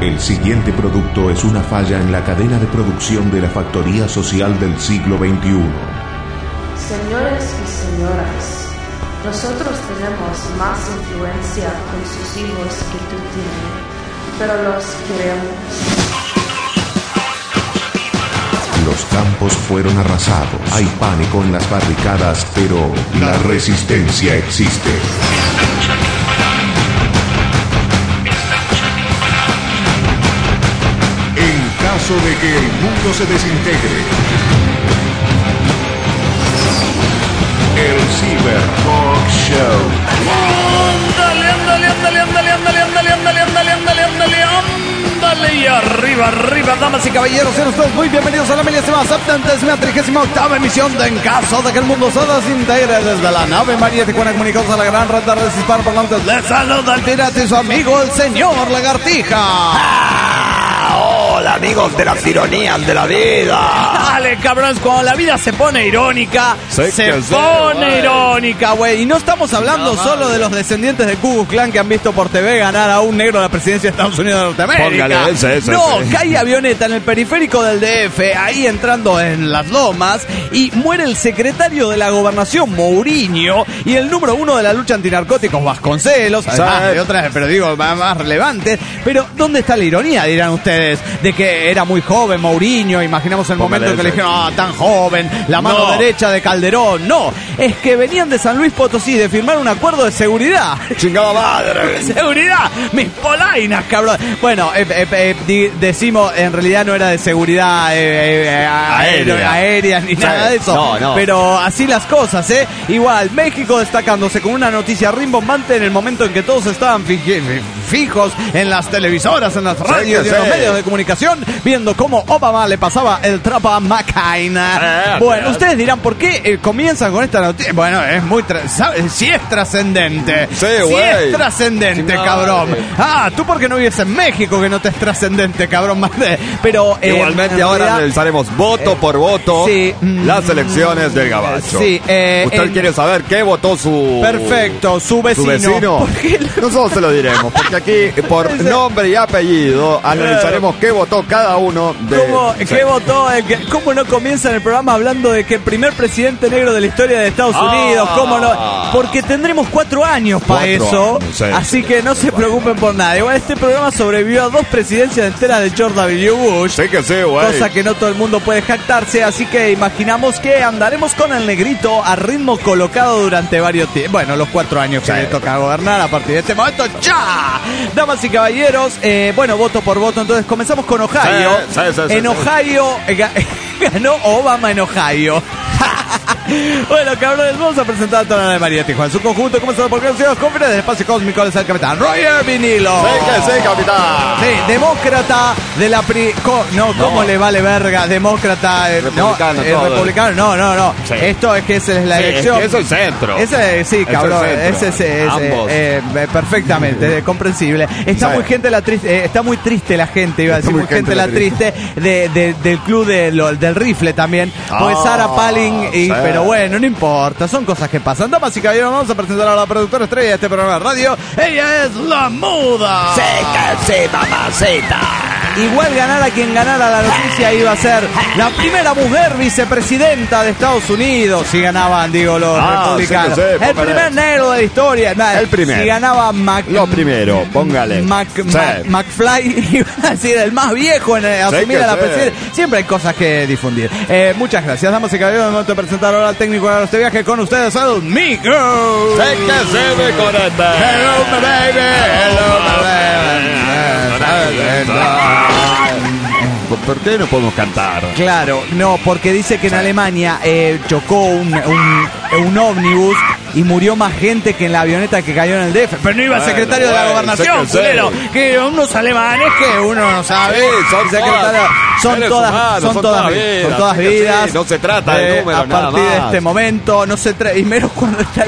El siguiente producto es una falla en la cadena de producción de la factoría social del siglo XXI. Señores y señoras, nosotros tenemos más influencia con sus hijos que tú tienes, pero los queremos. Los campos fueron arrasados. Hay pánico en las barricadas, pero la resistencia existe. En caso de que el mundo se desintegre, el Cyber Talk Show. Ándale, ándale, ándale, ándale, ándale, ándale, ándale, ándale, ándale, ándale, ándale, y arriba, arriba, damas y caballeros, sean ustedes muy bienvenidos a la 38ª emisión de En Caso de que el Mundo se Desintegre desde la nave María Tijuana, comunicados a la gran red de redes hispanoparlantes. Les saluda el pirata y su amigo, el señor Lagartija. Hola amigos de las ironías de la vida. Dale, cabrones, cuando la vida se pone irónica, irónica, güey. Y no estamos hablando solo de los descendientes de Ku Klux Klan que han visto por TV ganar a un negro la presidencia de Estados Unidos de Norteamérica. Póngale ese. Cae avioneta en el periférico del DF, ahí entrando en las lomas, y muere el secretario de la gobernación, Mourinho, y el número 1 de la lucha antinarcóticos, Vasconcelos, además de otras, pero digo, más relevantes. Pero, ¿dónde está la ironía, dirán ustedes? De que era muy joven Mourinho, imaginamos el momento en que le dijeron, tan joven, la mano derecha de Calderón. No, es que venían de San Luis Potosí de firmar un acuerdo de seguridad. ¡Chingada madre! ¡Seguridad! ¡Mis polainas, cabrón! Bueno, decimos, en realidad no era de seguridad aérea ni nada de eso. No. Pero así las cosas, ¿eh? Igual, México destacándose con una noticia rimbombante en el momento en que todos estaban fijos en las televisoras, en las radios y en los medios de comunicación, viendo cómo Obama le pasaba el trapo a McCain. Bueno, ustedes dirán, ¿por qué comienzan con esta noticia? Bueno, es muy... Si es trascendente. Sí, es trascendente, cabrón. Tú porque no vives en México, que no te es trascendente, cabrón. Pero... igualmente ahora analizaremos voto por voto las elecciones del Gabacho. ¿Usted quiere saber qué votó su... Perfecto, su vecino. Nosotros se lo diremos, porque aquí, por nombre y apellido, analizaremos qué votó cada uno de... ¿Qué votó? ¿Cómo no comienzan el programa hablando de que el primer presidente negro de la historia de Estados Unidos? ¿Cómo no? Porque tendremos 4 años para eso. Así que no se preocupen por nada. Igual este programa sobrevivió a 2 presidencias enteras de George W. Bush. Sí que sí, güey. Cosa que no todo el mundo puede jactarse. Así que imaginamos que andaremos con el negrito a ritmo colocado durante varios tiempos. Bueno, los 4 años que le toca gobernar a partir de este momento. ¡Ya! Damas y caballeros, bueno, voto por voto. Entonces comenzamos con Ohio. En Ohio ganó Obama en Ohio. Bueno, cabrones, vamos a presentar a toda la de María Tijuana. En su conjunto, comenzando por Conocidos Conferencias del Espacio Cósmico, es el capitán Roger Vinilo. Sí, capitán. Sí, demócrata de la ¿cómo le vale verga? Demócrata, republicano, no. Sí. Esto es que esa es la elección. Es el centro. Sí, cabrón. Perfectamente, comprensible. Está muy triste la gente, iba a decir, muy gente la triste del club del rifle también. Pues Sarah Palin, pero bueno, no importa, son cosas que pasan. Damas y caballeros, vamos a presentar a la productora estrella de este programa de radio. Ella es la Muda. Sí, mamacita. Igual ganara quien ganara, la noticia iba a ser la primera mujer vicepresidenta de Estados Unidos. Si ganaban, digo, los republicanos. El primer negro de la historia. El primero. Si ganaba lo primero, póngale. McFly, iba a decir, el más viejo en asumir a la presidencia. Siempre hay cosas que difundir. Muchas gracias, damas y caballeros. Momento de presentar ahora al técnico de este viaje con ustedes, el Mico. Sé que se me conecta. Hello, my baby. Hello, my baby. ¿Por qué no podemos cantar? Claro, no, porque dice que en Alemania chocó un ómnibus y murió más gente que en la avioneta que cayó en el DF. Pero no iba el secretario de la gobernación, culero. Que unos alemanes que uno no sabe. Son todas vidas. No se trata de números, a partir de este momento, no se trata. Y menos cuando está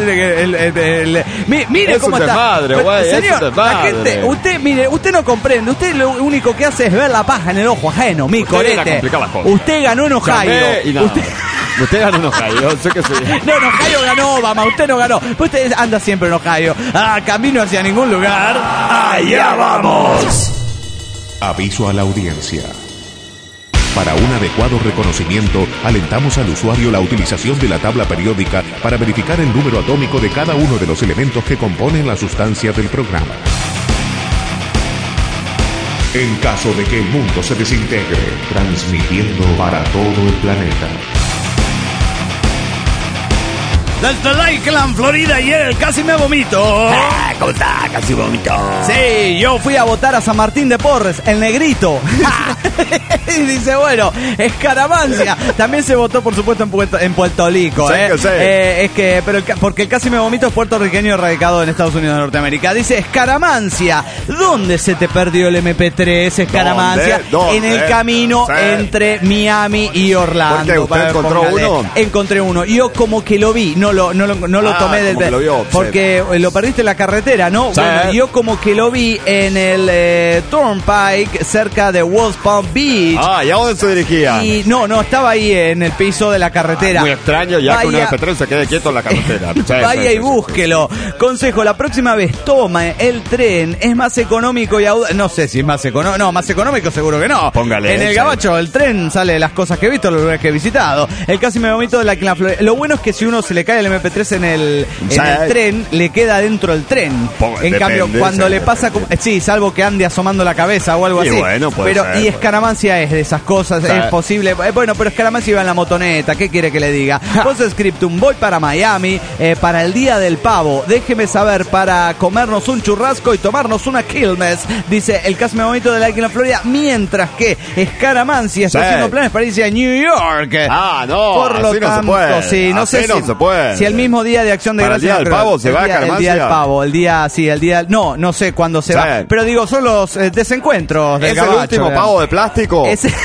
mire cómo está. Madre, güey, señor, la gente, usted no comprende. Usted lo único que hace es ver la paja en el ojo ajeno, mi corete. Usted ganó en Ohio. Usted ganó en Ohio, sé que sí. No, en Ohio ganó Obama, usted no ganó. Usted anda siempre en Ohio. Camino hacia ningún lugar. ¡Allá vamos! Aviso a la audiencia. Para un adecuado reconocimiento, alentamos al usuario la utilización de la tabla periódica para verificar el número atómico de cada uno de los elementos que componen la sustancia del programa. En caso de que el mundo se desintegre, transmitiendo para todo el planeta. Desde Lakeland, Florida, ayer casi me vomito. ¿Cómo está? Casi vomito. Sí, yo fui a votar a San Martín de Porres, el negrito. Y dice, bueno, escaramancia. También se votó, por supuesto, en Puerto Rico. Es que, pero porque el casi me vomito es puertorriqueño radicado en Estados Unidos de Norteamérica. Dice, escaramancia. ¿Dónde se te perdió el MP3, escaramancia? ¿Dónde? En el camino entre Miami y Orlando. ¿Por qué? ¿Usted encontró uno? Encontré uno. Yo como que lo vi, no lo tomé del... Lo vio, porque lo perdiste en la carretera, ¿no? Sí. Bueno, yo como que lo vi en el Turnpike, cerca de West Palm Beach. ¿Y a dónde se dirigía? Y no, estaba ahí en el piso de la carretera. Muy extraño, ya que un MP3 se quede quieto en la carretera. Vaya y búsquelo. Consejo, la próxima vez toma el tren, es más económico y no sé si es más económico. No, más económico seguro que no. Póngale. En el Gabacho, el tren sale de las cosas que he visto, los lugares que he visitado. El casi me vomito de la Florida. Lo bueno es que si uno se le cae el MP3 en el tren, le queda dentro del tren. En cambio, cuando le pasa... Sí, salvo que ande asomando la cabeza o algo así. Bueno, y escaramancia es de esas cosas, es posible. Bueno, pero escaramancia iba en la motoneta, ¿qué quiere que le diga? Postscriptum, voy para Miami para el Día del Pavo. Déjeme saber para comernos un churrasco y tomarnos una Quilmes, dice el casi me vomito de la Florida, mientras que escaramancia está haciendo planes para irse a New York. No, por lo tanto, no se puede. Sí, no sé se puede. Si el mismo día de Acción de Gracias. ¿El día del pavo se va a escaramancia? El día del pavo, el día... No sé cuándo se va. Pero digo, son los desencuentros del Gabacho. ¿Es el último pavo de plástico?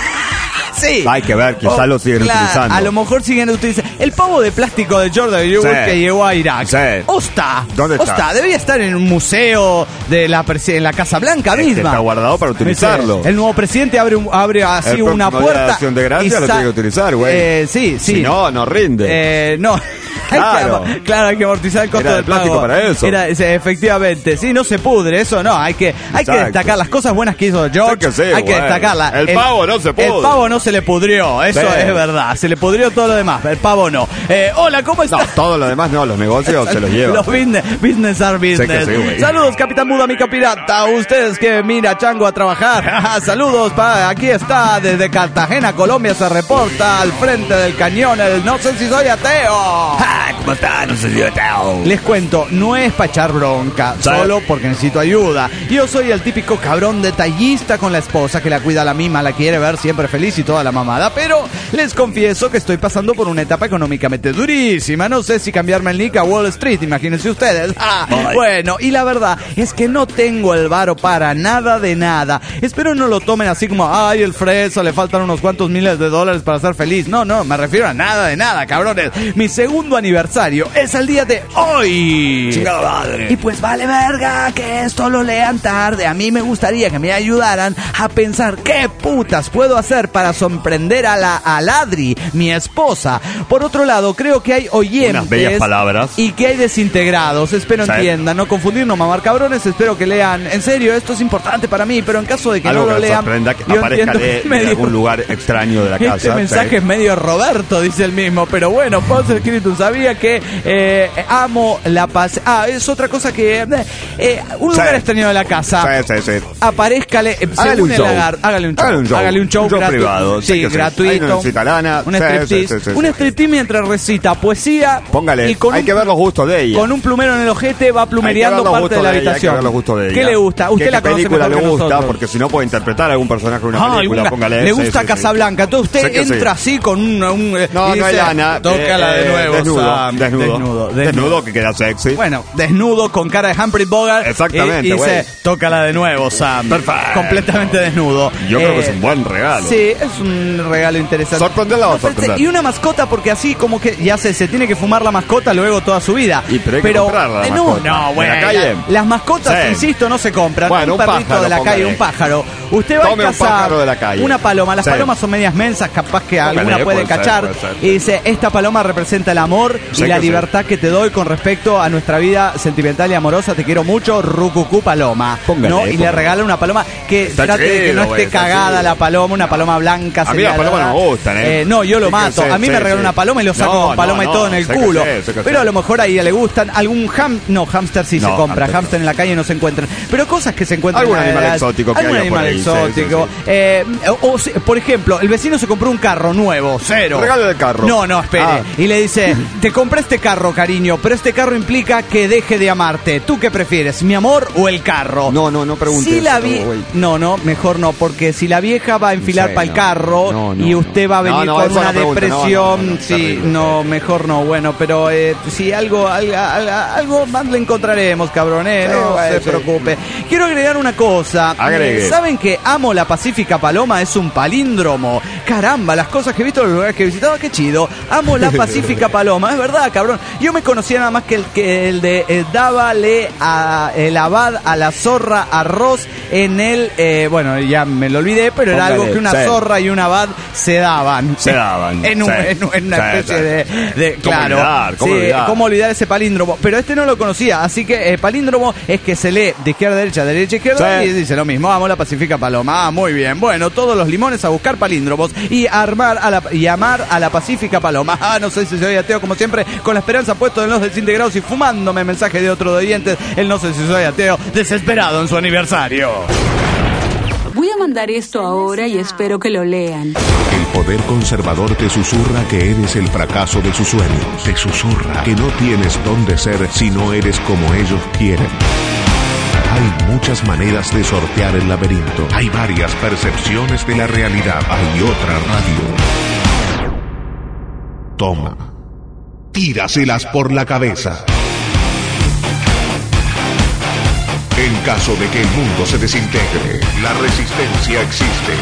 Sí. Hay que ver, quizás lo siguen utilizando. A lo mejor siguen utilizando. El pavo de plástico de Jordan que llegó a Irak. ¿Dónde está? Debería estar en un museo de en la Casa Blanca misma. Está guardado para utilizarlo. El nuevo presidente abre así una puerta. La acción de gracia lo tiene que utilizar, güey. Sí. Si no rinde. No. Claro, hay que amortizar el costo del plástico para eso. Efectivamente. Sí, no se pudre, eso no. Hay que destacar las cosas buenas que hizo George. Hay que destacarlas. El pavo no se pudre. El pavo no se le pudrió, eso es verdad. Se le pudrió todo lo demás, el pavo no. Hola, ¿cómo estás? No, todo lo demás no, los negocios se los llevan. Los business are business. Saludos, Capitán Buda, mi capirata. Ustedes que mira Chango a trabajar. Saludos, aquí está, desde Cartagena, Colombia, se reporta al frente del cañón. No sé si soy ateo. ¿Cómo está? No sé si soy ateo. Les cuento, no es para echar bronca, solo porque necesito ayuda. Yo soy el típico cabrón detallista con la esposa que la cuida a la misma, la quiere ver siempre feliz y toda la mamada, pero les confieso que estoy pasando por una etapa económicamente durísima. No sé si cambiarme el nick a Wall Street, imagínense ustedes. Bueno, y la verdad es que no tengo el varo para nada de nada. Espero no lo tomen así como, ay, el fresa, le faltan unos cuantos miles de dólares para ser feliz. No, me refiero a nada de nada, cabrones. Mi segundo aniversario es el día de hoy. Chingada madre. Y pues vale verga que esto lo lean tarde. A mí me gustaría que me ayudaran a pensar qué putas puedo hacer para sorprender a Ladri, mi esposa. Por otro lado, creo que hay oyentes. Unas bellas palabras. Y que hay desintegrados. Espero entiendan, no confundir, no mamar cabrones. Espero que lean. En serio, esto es importante para mí, pero en caso de que algo no lo lean, que aparezca en algún lugar extraño de la casa. Este mensaje es medio Roberto, dice el mismo. Pero bueno, Postscriptum sabía que amo la paz. Es otra cosa que un lugar extraño de la casa. Aparézcale, hágale un show privado. Sí, gratuito. Un striptease mientras recita poesía. Póngale, hay que ver los gustos de ella. Con un plumero en el ojete va plumereando parte de la habitación. ¿Qué le gusta? Usted la conoce mejor que nosotros. Le gusta, porque si no puede interpretar a algún personaje de una película, póngale. Le gusta Casablanca. Entonces usted entra así con un no hay lana. Tócala de nuevo. Desnudo, que queda sexy. Bueno, desnudo con cara de Humphrey Bogart. Exactamente, y dice, tócala de nuevo, Sam. Perfecto. Completamente desnudo. Yo creo que es un buen regalo. Sí, es un regalo interesante. Sorprenderla o sorprender. Y una mascota, porque así como que ya se tiene que fumar la mascota luego toda su vida. Pero hay que comprarla, no, bueno, ¿en la calle? Las mascotas, insisto, no se compran. Bueno, un perrito de la calle, un pájaro. Usted va Tome a cazar de la calle. una paloma. Las palomas son medias mensas, capaz que alguna puede cachar. Y dice, esta paloma representa el amor y la libertad que te doy con respecto a nuestra vida sentimental y amorosa. Te quiero mucho, rucucú paloma. ¿No? Y le regala una paloma que trate de que no esté cagada la paloma, una paloma blanca. A mí las palomas no me gustan, no, yo lo mato. A mí me regalan una paloma y lo saco con paloma y todo en el culo. Pero a lo mejor a ella le gustan algún hámster sí se compra. Hámster en la calle no se encuentran. Pero cosas que se encuentran. Algún animal exótico. Algún animal exótico. Por ejemplo, el vecino se compró un carro nuevo, cero. Regalo del carro. No, espere. Y le dice, te compré este carro, cariño, pero este carro implica que deje de amarte. ¿Tú qué prefieres, mi amor o el carro? No preguntes. Si no, mejor no, porque si la vieja va a enfilar para el carro y usted va a venir con una depresión, mejor no. Bueno, pero si algo más le encontraremos, cabrón, no se preocupe. Quiero agregar una cosa. ¿Saben que Amo la Pacífica Paloma es un palíndromo? Caramba, las cosas que he visto en los lugares que he visitado, qué chido. Amo la Pacífica Paloma, es verdad, cabrón. Yo me conocía nada más que el de dábale el abad a la zorra arroz en el bueno, ya me lo olvidé, pero era algo que una zorra y un abad se daban en una especie de claro, ¿cómo olvidar ese palíndromo? Pero este no lo conocía, así que palíndromo es que se lee de izquierda a derecha, de derecha a izquierda, y dice lo mismo. Amo la Pacífica Paloma. Muy bien. Bueno, todos los limones a buscar palíndromos y amar a la Pacífica Paloma. No sé si soy ateo, como siempre, con la esperanza puesto en los desintegrados y fumándome mensaje de otro de oyentes. El no sé si soy ateo, desesperado en su aniversario. Voy a mandar esto ahora y espero que lo lean. El poder conservador te susurra que eres el fracaso de sus sueños. Te susurra que no tienes dónde ser si no eres como ellos quieren. Hay muchas maneras de sortear el laberinto. Hay varias percepciones de la realidad. Hay otra radio. Toma. Tíraselas por la cabeza. En caso de que el mundo se desintegre, la resistencia existe.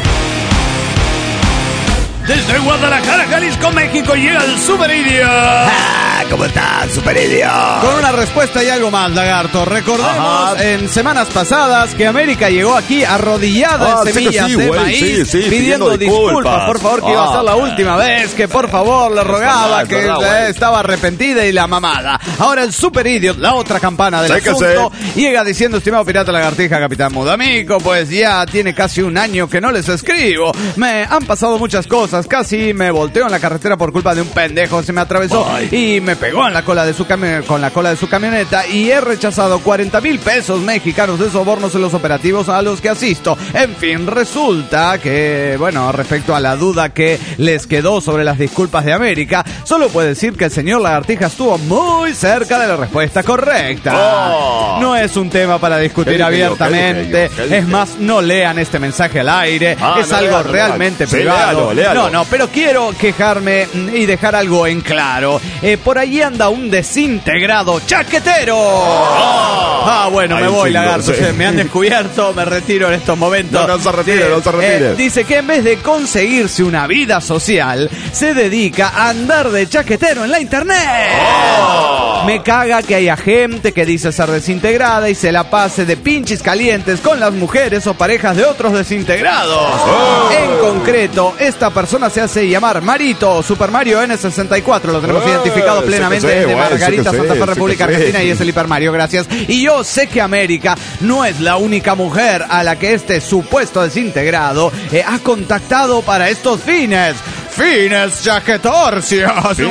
Desde Guadalajara, Jalisco, México, llega el Super Idiot. ¿Cómo estás, Super Idiot? Con una respuesta y algo más, lagarto. Recordemos en semanas pasadas que América llegó aquí arrodillada en semillas de maíz, pidiendo disculpas, por favor, que iba a ser la última vez, que por favor le rogaba, que estaba arrepentida y la mamada. Ahora el Super Idiot, la otra campana del asunto, llega diciendo, estimado pirata lagartija, capitán Mudamico, pues ya tiene casi un año que no les escribo. Me han pasado muchas cosas. Casi me volteo en la carretera por culpa de un pendejo, se me atravesó y me pegó en la cola de su camioneta y he rechazado 40,000 pesos mexicanos de sobornos en los operativos a los que asisto. En fin, resulta que, bueno, respecto a la duda que les quedó sobre las disculpas de América, solo puedo decir que el señor Lagartija estuvo muy cerca de la respuesta correcta. No es un tema para discutir abiertamente. Es más, no lean este mensaje al aire. Es algo realmente privado. Léalo. No, pero quiero quejarme y dejar algo en claro. Por allí anda un desintegrado chaquetero. Bueno, me voy, lagarto. Me han descubierto, me retiro en estos momentos. No se retire. Dice que en vez de conseguirse una vida social, se dedica a andar de chaquetero en la internet. Me caga que haya gente que dice ser desintegrada y se la pase de pinches calientes con las mujeres o parejas de otros desintegrados. En concreto, esta persona se hace llamar Marito, Super Mario N64, lo tenemos identificado plenamente desde Margarita, Santa Fe, República Argentina, y es el Hiper Mario, gracias. Y yo sé que América no es la única mujer a la que este supuesto desintegrado ha contactado para estos fines. Fines chaquetorcios.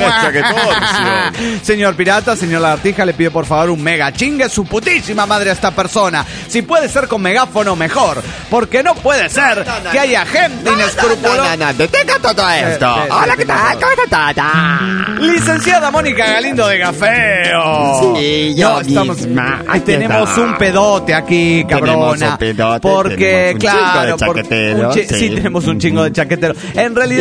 Señor pirata, señor lagartija, le pido por favor un mega chingue su putísima madre a esta persona. Si puede ser con megáfono, mejor. Porque no puede ser que haya gente inescrupulosa. Detenga todo esto. Hola, ¿qué tal? Licenciada Mónica Galindo de Gafeo. Sí, yo misma. Tenemos un pedote aquí, cabrona. Porque, claro, sí, tenemos un chingo de chaqueteros. Sí, tenemos un chingo de chaqueteros. En realidad... tenemos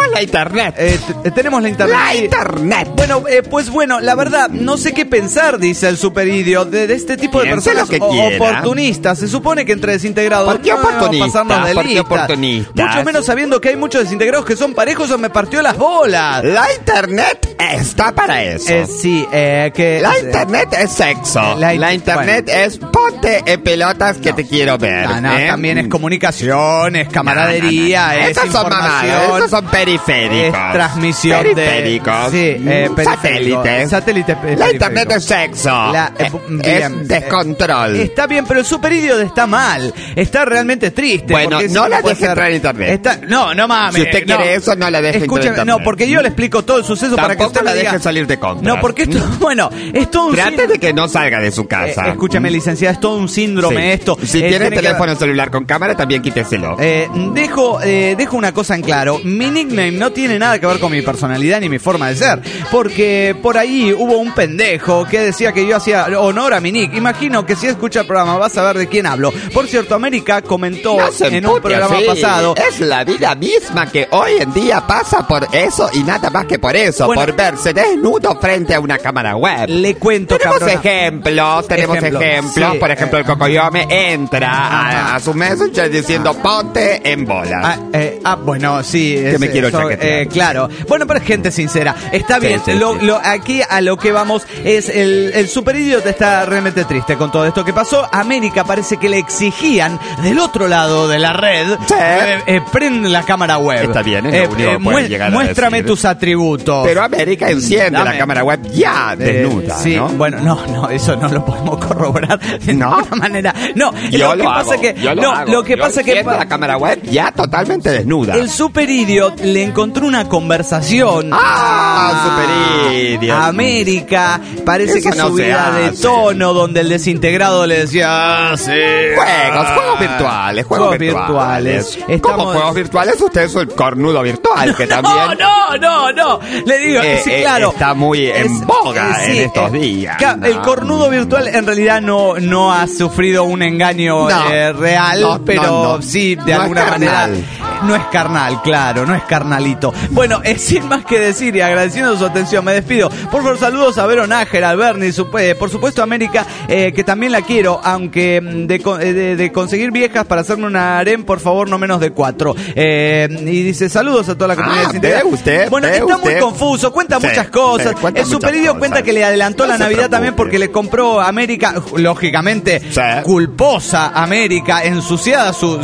la internet. Tenemos la internet. La internet. Bueno, pues bueno, la verdad, no sé qué pensar, dice el superidiot, de este tipo de personas oportunistas. Se supone que entre desintegrados ¿por qué oportunista? Pasarnos de ¿Por qué oportunista? Mucho menos sabiendo que hay muchos desintegrados que son parejos o me partió las bolas. La internet está para eso. Sí, que... La internet es sexo. La internet es ponte en pelotas que te quiero ver. También es comunicación, es camaradería, es esas son mamadas, esos son periféricos. Es transmisión periféricos. Satélites. La internet es sexo. Es descontrol. Está bien, pero el superidiot está mal. Está realmente triste. Bueno, no la deje entrar en internet. No mames. Si usted quiere eso, no la deje entrar en internet. No, porque yo le explico todo el suceso para que usted la diga, deje salir de contra. No, porque esto, es todo un Trate de que no salga de su casa. Escúchame, licenciada, es todo un síndrome esto. Si tiene teléfono celular con cámara, también quíteselo. Dejo una cosa en claro. Mi nickname no tiene nada que ver con mi personalidad ni mi forma de ser. Porque por ahí hubo un pendejo que decía que yo hacía honor a mi nick. Imagino que si escucha el programa vas a ver de quién hablo. Por cierto, América comentó en un programa pasado. Es la vida misma que hoy en día pasa por eso y nada más que por eso. Bueno, por verse desnudo frente a una cámara web. Le cuento, tenemos ejemplos. Sí, por ejemplo, el Cocoyome entra a su messenger diciendo ponte en bola. Bueno, sí. Que me quiero chaquetear. Claro. Bueno, pero es gente sincera. Está bien. Sí. Aquí a lo que vamos es el superidiot está realmente triste con todo esto que pasó. América parece que le exigían del otro lado de la red. Prende la cámara web. Está bien, es lo único que pueden llegar a muéstrame decir. tus atributos. Pero América enciende la cámara web ya desnuda, sí, ¿no? Bueno, no, eso no lo podemos corroborar de ninguna manera. No, lo que pasa que la cámara web ya totalmente desnuda. El superidiot le encontró una conversación. Superidiot. A América parece eso que subida de tono donde el desintegrado le decía juegos virtuales. ¿Cómo juegos virtuales? Usted es el cornudo virtual que también. No. Le digo, sí, claro. Está muy en boga en estos días. El cornudo virtual en realidad no ha sufrido un engaño real, pero sí, de alguna manera. No es carnal, claro, no es carnalito. Bueno, sin más que decir y agradeciendo su atención, me despido. Por favor, saludos a Vero Nájera, al Bernie, por supuesto a América, que también la quiero, aunque de conseguir viejas para hacerme una harem, por favor, no menos de 4. Y dice, saludos a toda la comunidad. Bueno, está muy confuso, cuenta muchas cosas. El superidiot cuenta que le adelantó la Navidad también porque le compró a América, lógicamente, culposa América, ensuciada su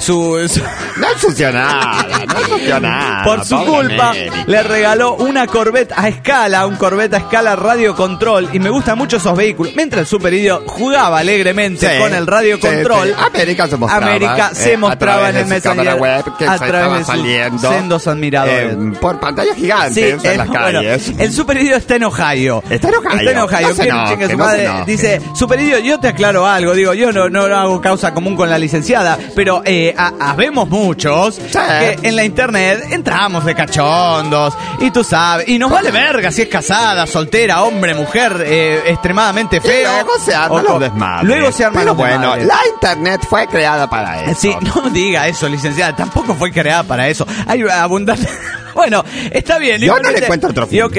No ensució nada. Por su culpa, le regaló una Corvette a escala, un Corvette a escala radio control, y me gustan mucho esos vehículos. Mientras el superidiot jugaba alegremente con el radio control, América se mostraba en el Messenger web que a través de saliendo sendos admiradores. Por pantalla gigante en las calles. El superidiot está en Ohio. Está en Ohio. Su madre dice, superidiot, yo te aclaro algo. Digo, yo no hago causa común con la licenciada, pero habemos muchos que en la internet entramos de cachondos y tú sabes, y nos vale verga si es casada, soltera, hombre, mujer, extremadamente feo. Y luego se arman los desmadres. Pero bueno, la internet fue creada para eso. Sí, no diga eso, licenciada, tampoco fue creada para eso. Hay abundante... Bueno, está bien. Yo no le encuentro otro fin.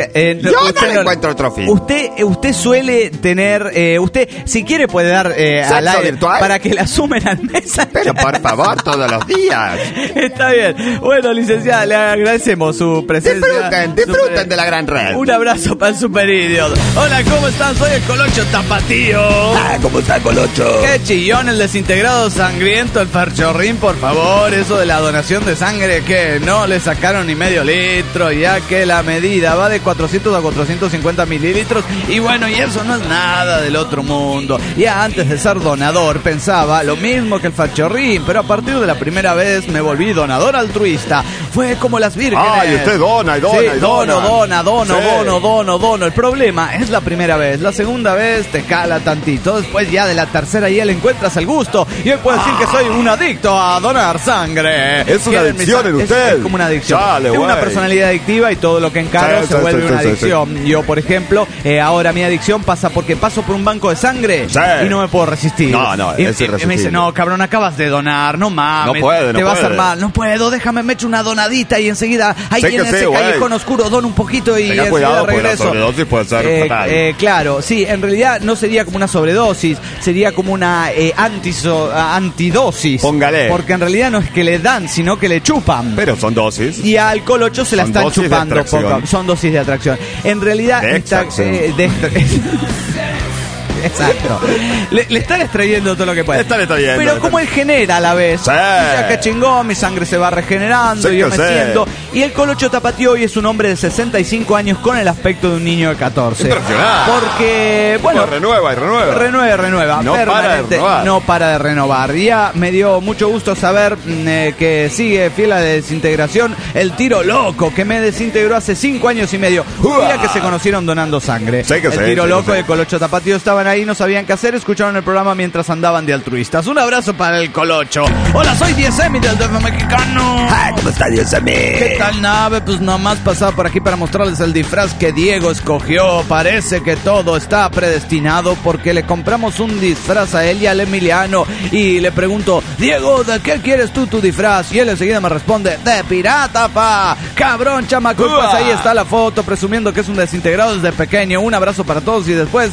Usted suele tener... usted, si quiere, puede dar al aire virtual para que la sumen al mes. Pero por favor, todos los días. Está bien. Bueno, licenciada, le agradecemos su presencia. Disfruten de la gran red. Un abrazo para el superidiot. Hola, ¿cómo están? Soy el Colocho Tapatío. ¿Cómo está, Colocho? Qué chillón el desintegrado sangriento, el Farchorrín, por favor. Eso de la donación de sangre, que no le sacaron ni medio litro, ya que la medida va de 400 a 450 mililitros. Y bueno, y eso no es nada del otro mundo. Ya antes de ser donador pensaba lo mismo que el Fachorrín, pero a partir de la primera vez me volví donador altruista. Fue como las vírgenes. Ay, usted dona y dona y dona. Dono. El problema es la primera vez. La segunda vez te cala tantito. Después ya de la tercera ya le encuentras el gusto. Y hoy puedo decir que soy un adicto a donar sangre. Es una adicción en usted. Es como una adicción. Tengo una personalidad adictiva y todo lo que encaro se vuelve una adicción. Yo, por ejemplo, ahora mi adicción pasa porque paso por un banco de sangre y no me puedo resistir. No, y me dice, no, cabrón, acabas de donar, no mames. No puede. Va a hacer mal. No puedo, déjame, me echo una donación donadita y enseguida ahí en ese callejón oscuro dono un poquito y tenga enseguida cuidado, regreso. La sobredosis puede ser fatal. Claro, sí, en realidad no sería como una sobredosis, sería como una antidosis. Póngale. Porque en realidad no es que le dan, sino que le chupan. Pero son dosis. Y al Colocho se la están chupando poco. Son dosis de atracción. En realidad exacto. Le están extrayendo todo lo que puede. Pero como él genera a la vez. Sí. Ya que chingón, mi sangre se va regenerando, Sí, yo me sí. siento. Y el Colocho Tapatío hoy es un hombre de 65 años con el aspecto de un niño de 14. Impresionante. Porque, bueno, renueva. Renueva. No para de renovar. No para de renovar. Ya me dio mucho gusto saber que sigue fiel a la desintegración el Tiro Loco, que me desintegró hace 5 años y medio. Un día que se conocieron donando sangre. Sí, el Tiro Loco y el Colocho Tapatío estaban ahí, no sabían qué hacer, escucharon el programa mientras andaban de altruistas. Un abrazo para el Colocho. Hola, soy Diesemi del DF Mexicano. ¿Cómo está Diesemi? ¿Qué tal, nave? Pues nomás pasaba por aquí para mostrarles el disfraz que Diego escogió. Parece que todo está predestinado porque le compramos un disfraz a él y al Emiliano. Y le pregunto, Diego, ¿de qué quieres tú tu disfraz? Y él enseguida me responde, de pirata, pa. Cabrón, chamaco. Pues ahí está la foto presumiendo que es un desintegrado desde pequeño. Un abrazo para todos y después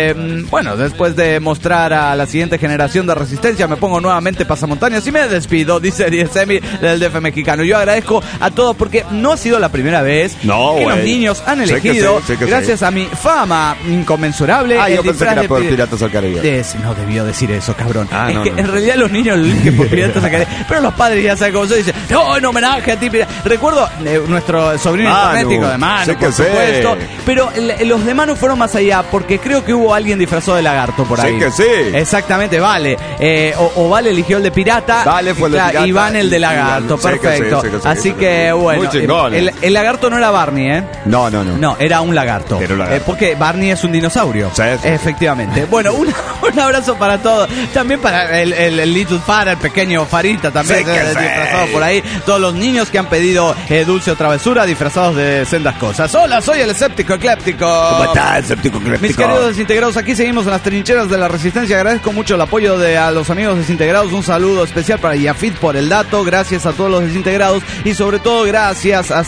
de mostrar a la siguiente generación de resistencia, me pongo nuevamente pasamontañas y me despido, dice Diesemi del DF Mexicano. Yo agradezco a todos porque no ha sido la primera vez que los niños han elegido, gracias a mi fama inconmensurable. Yo pensé que era por Piratas al Caribe. No debió decir eso, cabrón. En realidad los niños lo eligen por Piratas al Caribe, pero los padres ya saben cómo se dice. No, en homenaje a ti. Recuerdo nuestro sobrino internético de Manu, por supuesto. Pero los de Manu fueron más allá porque creo que hubo alguien disfrazado de lagarto por ahí. Sí. Exactamente, Vale. O Vale eligió el de pirata. Vale fue el de pirata. Y Van el de lagarto, perfecto. Así que bueno. Muy chingón. El lagarto no era Barney, ¿eh? No. No, era un lagarto. Porque Barney es un dinosaurio. Sí. Efectivamente. Bueno, un abrazo para todos. También para el Little Fara, el pequeño Farita también disfrazado por ahí. Todos los niños que han pedido dulce o travesura disfrazados de sendas cosas. Hola, soy el escéptico ecléptico. ¿Cómo estás, escéptico ecléptico? Mis queridos desintegrados, aquí seguimos en las trincheras de la resistencia. Agradezco mucho el apoyo a los amigos desintegrados. Un saludo especial para Yafit por el dato. Gracias a todos los desintegrados y sobre todo gracias a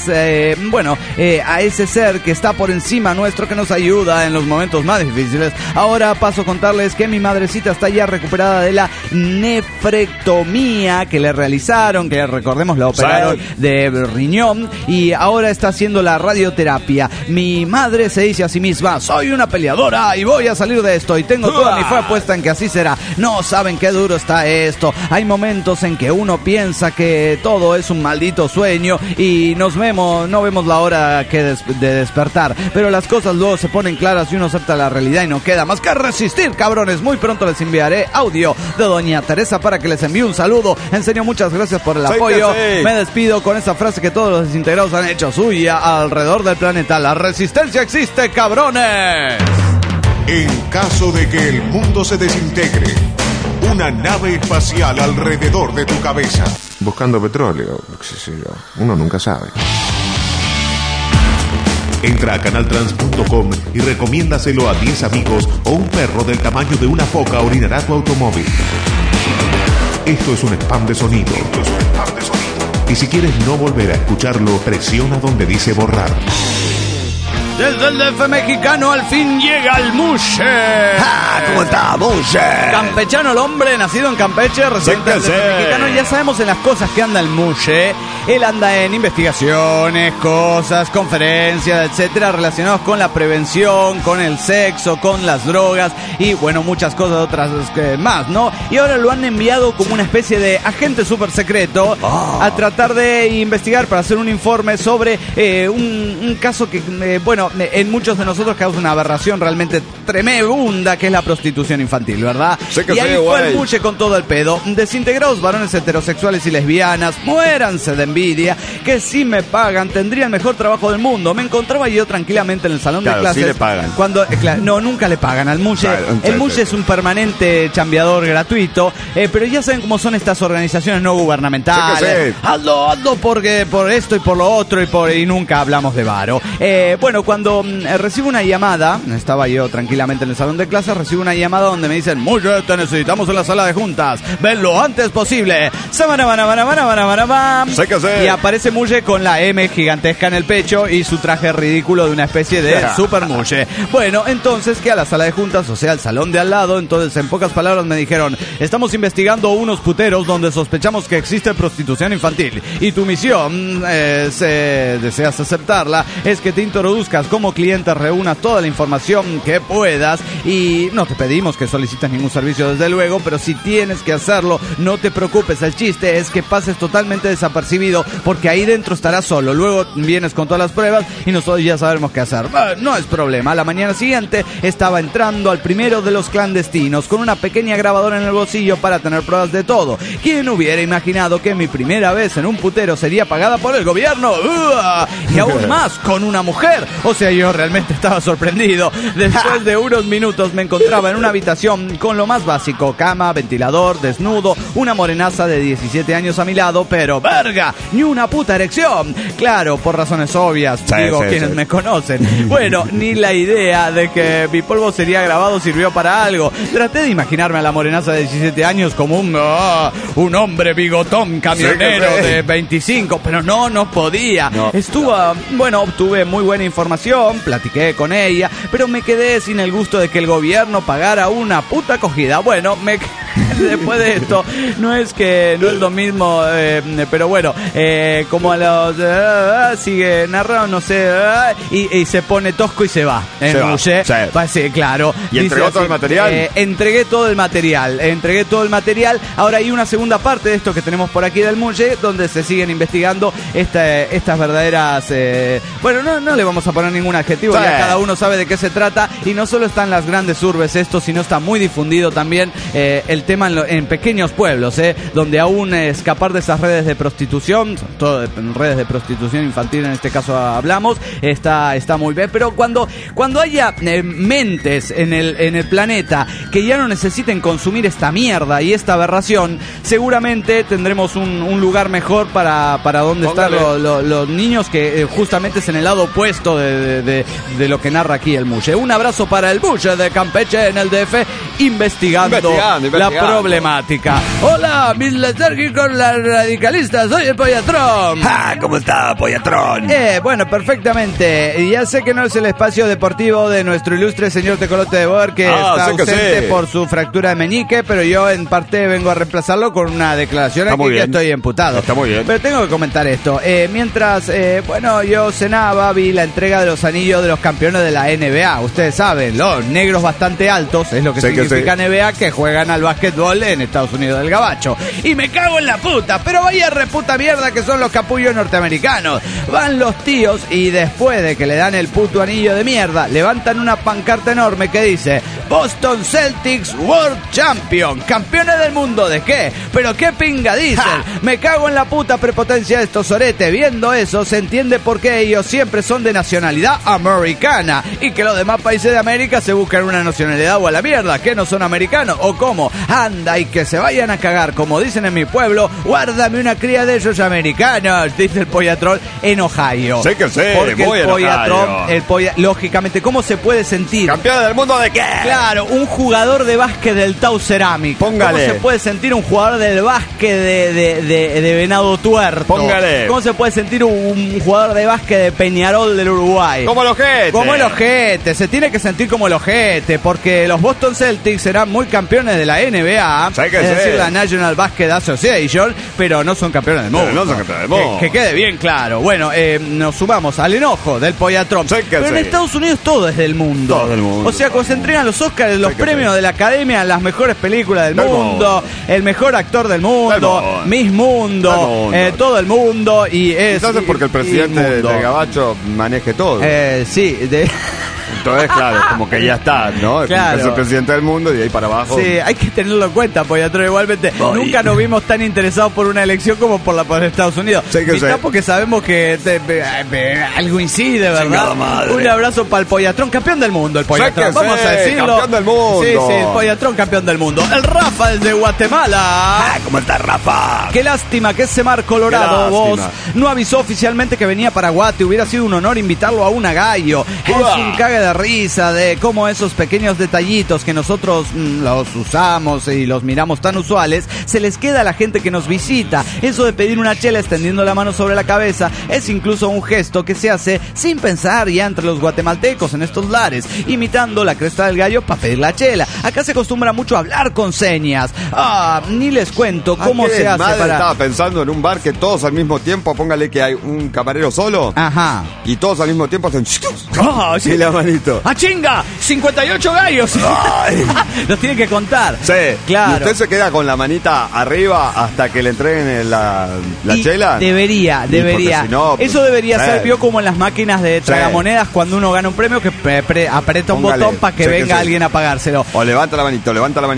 ese ser que está por encima nuestro, que nos ayuda en los momentos más difíciles. Ahora paso a contarles que mi madrecita está ya recuperada de la nefrectomía que le realizaron, que recordemos la operaron de riñón y ahora está haciendo la radioterapia. Mi madre se dice a sí misma, soy una peleadora y voy a salir de esto y tengo toda mi fe puesta en que así será. No saben qué duro está esto. Hay momentos en que uno piensa que todo es un maldito sueño y no vemos la hora de despertar, pero las cosas luego se ponen claras y uno acepta la realidad y no queda más que resistir, cabrones. Muy pronto les enviaré audio de doña Teresa para que les envíe un saludo. En serio, muchas gracias por el apoyo. Me despido con esa frase que todos los desintegrados han hecho suya alrededor del planeta. La resistencia existe, cabrones. En caso de que el mundo se desintegre, una nave espacial alrededor de tu cabeza. Buscando petróleo, qué sé yo, uno nunca sabe. Entra a canaltrans.com y recomiéndaselo a 10 amigos o un perro del tamaño de una foca orinará tu automóvil. Esto es un spam de sonido. Y si quieres no volver a escucharlo, presiona donde dice borrar. Desde el DF Mexicano al fin llega el Mushe. ¿Cómo está, Mushe? Campechano el hombre, nacido en Campeche, residente del DF Mexicano. Ya sabemos en las cosas que anda el Mushe. Él anda en investigaciones, cosas, conferencias, etcétera, relacionados con la prevención, con el sexo, con las drogas y bueno, muchas cosas otras más, ¿no? Y ahora lo han enviado como una especie de agente súper secreto a tratar de investigar para hacer un informe sobre un caso que, en muchos de nosotros causa una aberración realmente tremenda, que es la prostitución infantil, ¿verdad? Y ahí fue el Mushe con todo el pedo. Desintegrados varones heterosexuales y lesbianas, muéranse de envidia, que si me pagan tendría el mejor trabajo del mundo. Me encontraba yo tranquilamente en el salón de clases. Sí le pagan. No, nunca le pagan al Mushe. El Mushe es un permanente chambeador gratuito, pero ya saben cómo son estas organizaciones no gubernamentales. Hazlo porque por esto y por lo otro y nunca hablamos de varo. Cuando recibo una llamada, estaba yo tranquilamente tranquilamente en el salón de clases, recibo una llamada donde me dicen: Muye, te necesitamos en la sala de juntas, ven lo antes posible. Sé que sé. Y aparece Muye con la M gigantesca en el pecho y su traje ridículo de una especie de super Muye. Bueno, entonces que a la sala de juntas, o sea, al salón de al lado. Entonces, en pocas palabras me dijeron: estamos investigando unos puteros donde sospechamos que existe prostitución infantil, y tu misión, deseas aceptarla, es que te introduzcas como cliente, reúnas toda la información que puedas, y no te pedimos que solicites ningún servicio, desde luego, pero si tienes que hacerlo, no te preocupes. El chiste es que pases totalmente desapercibido, porque ahí dentro estarás solo. Luego vienes con todas las pruebas y nosotros ya sabemos qué hacer. No es problema. La mañana siguiente estaba entrando al primero de los clandestinos con una pequeña grabadora en el bolsillo para tener pruebas de todo. ¿Quién hubiera imaginado que mi primera vez en un putero sería pagada por el gobierno? Y aún más con una mujer. O sea, yo realmente estaba sorprendido. Después de unos minutos me encontraba en una habitación con lo más básico: cama, ventilador, desnudo, una morenaza de 17 años a mi lado, pero ¡verga! Ni una puta erección. Claro, por razones obvias, quienes me conocen. Bueno, ni la idea de que mi polvo sería grabado sirvió para algo. Traté de imaginarme a la morenaza de 17 años como un hombre bigotón camionero de 25, pero no podía. Obtuve muy buena información, platiqué con ella, pero me quedé sin el gusto de que el gobierno pagara una puta acogida. Bueno, después de esto, no es lo mismo, pero bueno, como a los sigue narrando, no sé, y se pone tosco y se va. Sí, claro. ¿Y entregó todo el material? Entregué todo el material. Ahora hay una segunda parte de esto que tenemos por aquí del Muye, donde se siguen investigando estas verdaderas... no le vamos a poner ningún adjetivo, ya cada uno sabe de qué se trata, y no solo está en las grandes urbes esto, sino está muy difundido también el tema en pequeños pueblos, donde aún escapar de esas redes de prostitución, todo redes de prostitución infantil en este caso hablamos, está muy bien. Pero cuando haya mentes en el planeta que ya no necesiten consumir esta mierda y esta aberración, seguramente tendremos un lugar mejor para donde estar los niños, que justamente es en el lado opuesto de lo que narra aquí el Muye. Un abrazo para el Muye de Campeche en el DF, investigando la problemática. Hola, mis letárgicos radicalistas, soy el Pollatrón. ¿Cómo está, Pollatrón? Bueno, perfectamente. Ya sé que no es el espacio deportivo de nuestro ilustre señor Tecolote de Boer, que está ausente por su fractura de meñique, pero yo en parte vengo a reemplazarlo con una declaración aquí que estoy emputado. Está muy bien. Pero tengo que comentar esto. Mientras, yo cenaba, vi la entrega de los anillos de los campeones de la NBA. Ustedes saben, los negros bastante altos, es lo que significa NBA, que juegan al básquetbol en Estados Unidos del Gabacho. Y me cago en la puta, pero vaya reputa mierda que son los capullos norteamericanos. Van los tíos y después de que le dan el puto anillo de mierda, levantan una pancarta enorme que dice: Boston Celtics World Champion. ¿Campeones del mundo de qué? ¿Pero qué pinga dicen? Me cago en la puta prepotencia de estos oretes. Viendo eso, se entiende por qué ellos siempre son de nacionalidad americana y que los demás países de América se buscan una nacionalidad o a la mierda, que no son americanos o cómo. Anda, y que se vayan a cagar, como dicen en mi pueblo, guárdame una cría de esos americanos, dice el Pollatrón en Ohio. Sé que sé, porque voy el Pollatrón, lógicamente, ¿cómo se puede sentir? ¿Campeón del mundo de qué? Claro, un jugador de básquet del Tau Ceramic. Póngale. ¿Cómo se puede sentir un jugador del básquet de Venado Tuerto? Póngale. ¿Cómo se puede sentir un jugador de básquet de Peñarol del Uruguay? Como el ojete. Como el ojete, se tiene que sentir como el ojete, porque los Boston Celtics serán muy campeones de la NBA, es decir, la National Basketball Association, pero no son campeones del mundo. No son campeones del mundo. Que quede bien claro. Bueno, nos sumamos al enojo del Pollatrón. Pero en Estados Unidos todo es del mundo. Todo del mundo. O sea, cuando se entregan los Oscars, los premios de la Academia, las mejores películas del mundo, el mejor actor del mundo, Miss Mundo, todo el mundo. Y es entonces porque el presidente del Gabacho maneje todo. Sí, Entonces, claro, como que ya está, ¿no? Claro. Es el presidente del mundo y de ahí para abajo. Sí, hay que tenerlo en cuenta, Pollatrón. Igualmente, nunca nos vimos tan interesados por una elección como por Estados Unidos. Quizás porque sabemos que algo incide, ¿verdad? Un abrazo para el Pollatrón, campeón del mundo, el Pollatrón. Vamos a decirlo. Campeón del mundo. Sí, el Pollatrón, campeón del mundo. El Rafa desde Guatemala. ¿Cómo está, Rafa? Qué lástima que ese Mar Colorado, vos, no avisó oficialmente que venía para Guate. Hubiera sido un honor invitarlo a una gallo. Es un cague de risa de cómo esos pequeños detallitos que nosotros los usamos y los miramos tan usuales, se les queda a la gente que nos visita. Eso de pedir una chela extendiendo la mano sobre la cabeza es incluso un gesto que se hace sin pensar ya entre los guatemaltecos en estos lares, imitando la cresta del gallo para pedir la chela. Acá se acostumbra mucho a hablar con señas. Ni les cuento cómo se hace para... Estaba pensando en un bar que todos al mismo tiempo, póngale que hay un camarero solo. Ajá. Y todos al mismo tiempo hacen... Sí. Y la manito. ¡Ah, chinga! 58 gallos. Los tiene que contar. Sí. Claro. ¿Y usted se queda con la manita arriba hasta que le entreguen la chela? Debería. Si no, eso debería ser, vio, como en las máquinas de tragamonedas cuando uno gana un premio que aprieta un botón para que venga alguien a pagárselo. O levanta la manito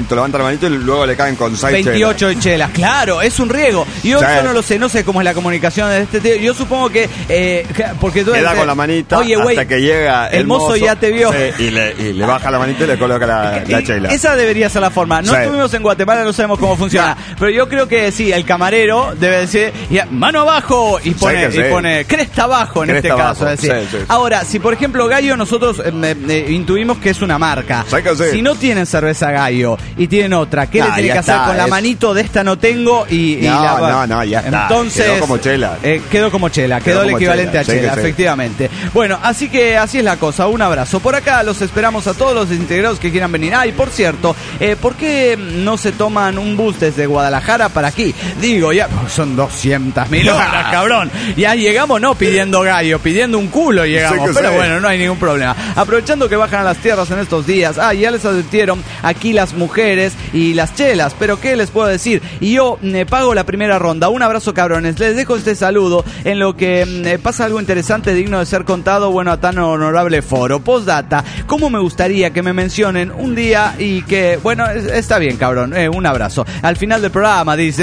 y luego le caen con 6 28 chelas. Claro, es un riego. Yo eso no sé cómo es la comunicación de este tío. Yo supongo que porque tú queda con la manita hasta que llega el mozo ya te vio. Y le baja la manita y le coloca la chela. Esa debería ser la forma. No estuvimos en Guatemala, no sabemos cómo funciona. Pero yo creo que sí, el camarero debe decir mano abajo y pone cresta abajo en este caso. Es decir. Ahora, si por ejemplo Gallo, nosotros intuimos que es una marca. Si no tienen cerveza Gallo y tienen otra, ¿qué le tiene que hacer con la manito de esta no tengo? No, ya está. Entonces, quedó como chela. Quedó el equivalente a chela, efectivamente. Bueno, así que así es la cosa. Un abrazo. Por acá los esperamos a todos los integrados que quieran venir. Y por cierto, ¿por qué no se toman un bus desde Guadalajara para aquí? Digo, ya son 200.000 horas, cabrón. Ya llegamos no pidiendo Gallo, pidiendo un culo llegamos. Pero bueno, no hay ningún problema. Aprovechando que bajan a las tierras en estos días. Ya les advirtieron aquí las mujeres y las chelas. Pero ¿qué les puedo decir? Y yo pago la primera ronda. Un abrazo, cabrones. Les dejo este saludo en lo que pasa algo interesante digno de ser contado, bueno, a tan honorable foro. Postdata, ¿cómo me gustaría que me mencionen un día y que, bueno, está bien, cabrón, un abrazo. Al final del programa dice,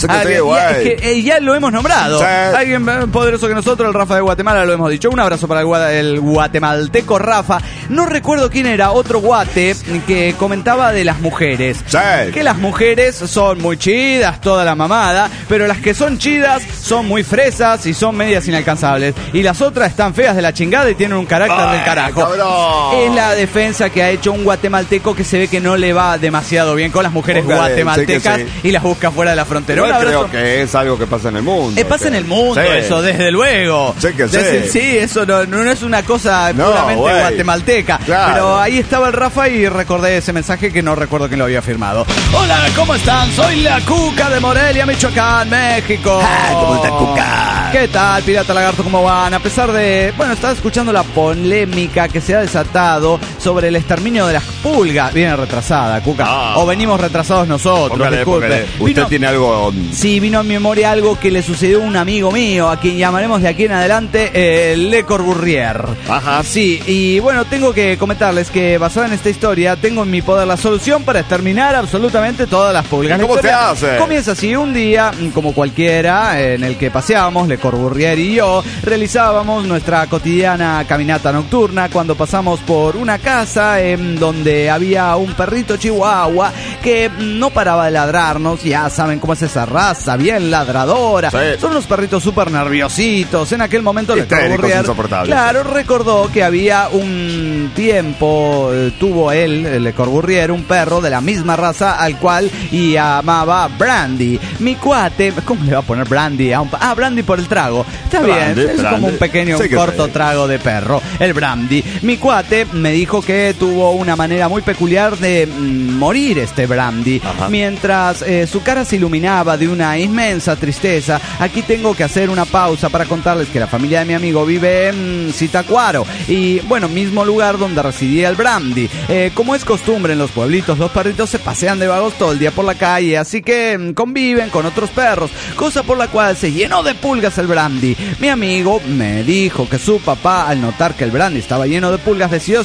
ya lo hemos nombrado. Sí. Alguien poderoso que nosotros, el Rafa de Guatemala, lo hemos dicho. Un abrazo para el guatemalteco Rafa. No recuerdo quién era, otro guate que comentaba de las mujeres. Sí. Que las mujeres son muy chidas, toda la mamada, pero las que son chidas son muy fresas y son medias inalcanzables. Y las otras están feas de la chingada y tienen un carácter del carajo. Cabrón. Es la defensa que ha hecho un guatemalteco que se ve que no le va demasiado bien con las mujeres guatemaltecas y las busca fuera de la frontera. Yo creo que es algo que pasa en el mundo. Pasa en el mundo, eso, desde luego. Sí, eso no es una cosa puramente guatemalteca. Claro. Pero ahí estaba el Rafa y recordé ese mensaje que no recuerdo quién lo había firmado. Hola, ¿cómo están? Soy la Cuca de Morelia, Michoacán, México. ¿Cómo está, Cuca? ¿Qué tal, Pirata Lagarto? ¿Cómo van? A pesar de... Bueno, estaba escuchando la polémica que se ha desatado sobre el exterminio de las pulgas. Viene retrasada, Cuca. O venimos retrasados nosotros, disculpe. ¿Usted tiene algo...? Sí, vino a mi memoria algo que le sucedió a un amigo mío, a quien llamaremos de aquí en adelante Le Corbusier. Ajá. Sí, y bueno, tengo que comentarles que basada en esta historia, tengo en mi poder la solución para exterminar absolutamente todas las pulgas. ¿Cómo se hace? Comienza así, un día, como cualquiera, en el que paseábamos, Le Corbusier y yo, realizábamos nuestra cotidiana caminata nocturna cuando pasamos por una casa en donde había un perrito chihuahua que no paraba de ladrarnos. Ya saben cómo es esa raza, bien ladradora. Sí. Son unos perritos súper nerviositos. En aquel momento Le Corbusier, claro, recordó que había un tiempo, tuvo él, Le Corbusier, un perro de la misma raza al cual llamaba Brandy. Mi cuate, ¿cómo le va a poner Brandy? Brandy por el trago. Está bien, es como un pequeño, corto trago de perro, el Brandy. Mi cuate me dijo que tuvo una manera muy peculiar de morir este Brandy. Ajá. Mientras su cara se iluminaba de una inmensa tristeza. Aquí tengo que hacer una pausa para contarles que la familia de mi amigo vive en Zitácuaro y, bueno, mismo lugar donde residía el Brandy. Como es costumbre en los pueblitos, los perritos se pasean de vagos todo el día por la calle, así que conviven con otros perros, cosa por la cual se llenó de pulgas el Brandy. Mi amigo me dijo que su papá, al notar que el Brandy estaba lleno de pulgas, decidió exterminarlo.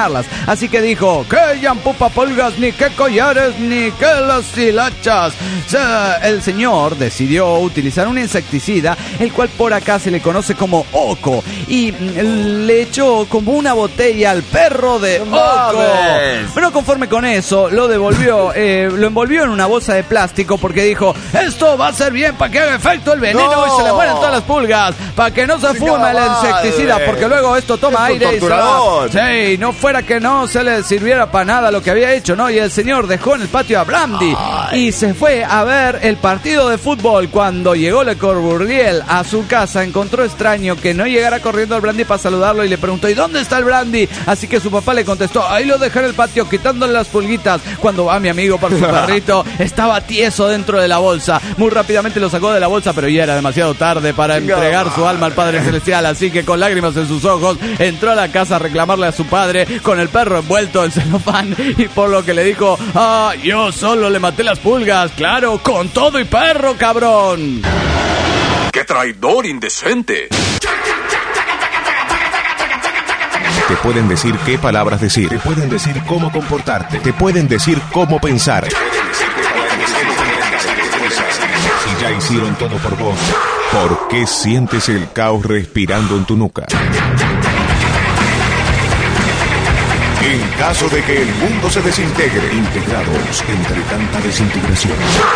usarlas. Así que dijo, que yampupa polgas, ni que collares, ni que las hilachas. El señor decidió utilizar un insecticida, el cual por acá se le conoce como Oco, y le echó como una botella al perro de Oco. Pero conforme con eso, lo devolvió, lo envolvió en una bolsa de plástico porque dijo, esto va a ser bien para que haga efecto el veneno y se le mueren todas las pulgas, para que no se fuma el insecticida, porque luego esto toma aire y se va. Sí, no fuera que no se le sirviera para nada lo que había hecho, ¿no? Y el señor dejó en el patio a Blandy y se fue a ver el partido de fútbol. Cuando llegó Le Corbusier a su casa, encontró extraño que no llegara corriendo al Blandy para saludarlo y le preguntó, ¿y dónde está el Blandy? Así que su papá le contestó, ahí lo dejé en el patio quitándole las pulguitas. Cuando va mi amigo para su perrito, estaba tieso dentro de la bolsa. Muy rápidamente lo sacó de la bolsa, pero ya era demasiado tarde para entregar su alma al Padre Celestial, así que con lágrimas en sus ojos entró a la casa a reclamarle a su padre con el perro envuelto en celofán, y por lo que le dijo, yo solo le maté las pulgas, claro, con todo y perro, cabrón. ¡Qué traidor indecente! Te pueden decir qué palabras decir. Te pueden decir cómo comportarte. Te pueden decir cómo pensar. Si ya hicieron todo por vos, ¿por qué sientes el caos respirando en tu nuca? En caso de que el mundo se desintegre, integrados entre tanta desintegración.